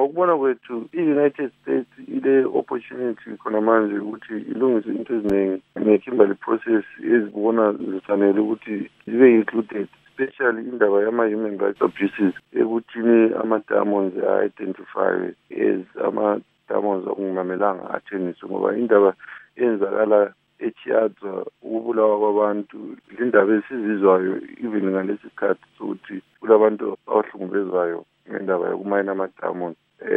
ngokubona kwethu i-United States ile opportunity khona manje ukuthi ilungise into eziningi ne-Kimberley process ezibona zifanele ukuthi zibe included, especially indaba yama-human rights abuses ekuthini ama-diamonds a-identify as ama-diamonds okungamelanga athengiswe, ngoba indaba eyenzakala eChiadza ukubulawa kwabantu indaba esizizwayo even ngalesi sikhathi sokuthi kulabantu abahlukumezwayo ngendaba yokumayina ama-diamonds.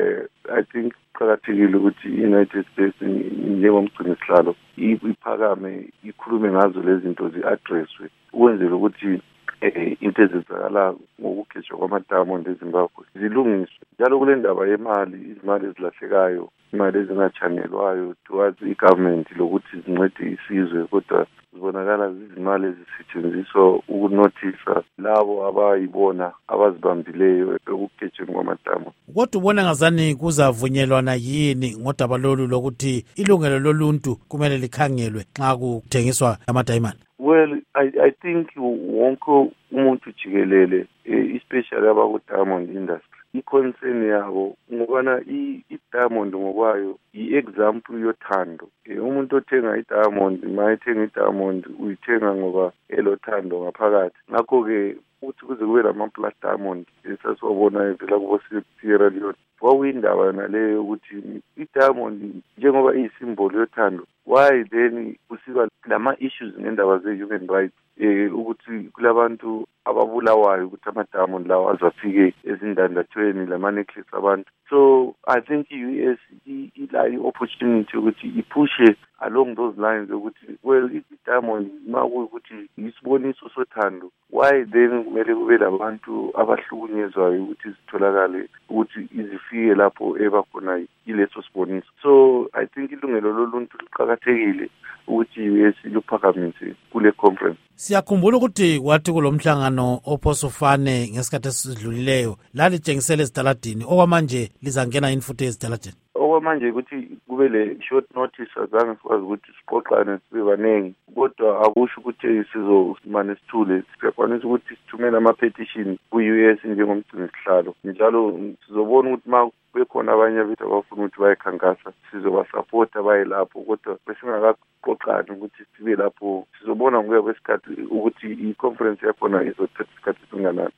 I think kuqakathekile ukuthi i-United States njengomgcini sihlalo iphakame ikhulume ngazo lezi zinto zi-addresswe ukwenzela ukuthi into ezenzakala ngokukhishwa kwama-diamond eZimbabwe zilungiswe. Njalo kule ndaba yemali, izimali ezilahlekayo, imali ezingachanelwayo towards i-government lokuthi zincede isizwe, kodwa zibonakala zizimali ezisetshenziswa ukunothisa labo abayibona abazibambileyo ekukhetshweni kwama-diamond. Kodwa ubona ngazani kuzavunyelwana yini ngodaba lolu lokuthi ilungelo loluntu kumele likhangelwe nxa kuthengiswa ama-diamond? Well, I think wonke umuntu jikelele, especially abaku-diamond industry, i-concern yabo ngokubana i-diamond ngokwayo i-example yothando. Umuntu othenga i-diamond, ma ethenga i-diamond uyithenga ngoba elothando ngaphakathi. Ngakho-ke ukuthi kuze kube lama-plus diamond esasiwabona evela kubo-Sierra Leone, kwakuyindaba yona leyo ukuthi i-diamond njengoba iyisimbolo yothando, why then kusiba lama-issues ngendaba ze-human rights, ukuthi kulabantu ababulawayo ukuthi ama-diamond lawo azafike ezindandathweni lama-necklace abantu. So I think i-US ila i-opportunity ukuthi iphushe along those lines ukuthi well i-diamond ma kuyukuthi isiboniso sothando, why then kumele kube labantu abahlukunyezwayo ukuthi zitholakale ukuthi izifike lapho ebakhona ileso siboniso. So I think ilungelo loluntu liqakathekile ukuthi i-US luphakamise kule conference. Siyakhumbula ukuthi wathi kulomhlangano ophosofane ngesikhathi esidlulileyo lalitshengisele ezitaladini, okwamanje lizangena infuthe ezitaladini. Okwamanje ukuthi kube le short notice azange sikwazi ukuthi siqoqane sibe baningi, kodwa akusho ukuthi sizomane sithule. Siyakwanisa ukuthi sithumele ama-petition ku-US njengomgcini sihlalo, njalo sizobona ukuthi ma bekhona abanye bethu abafuna ukuthi bayekhankasa sizobasapota baye lapho, kodwa besingakaqoqani ukuthi sibe lapho. Sizobona ngokuya kwesikhathi ukuthi i-conference yakhona izothatha isikhathi esinganani.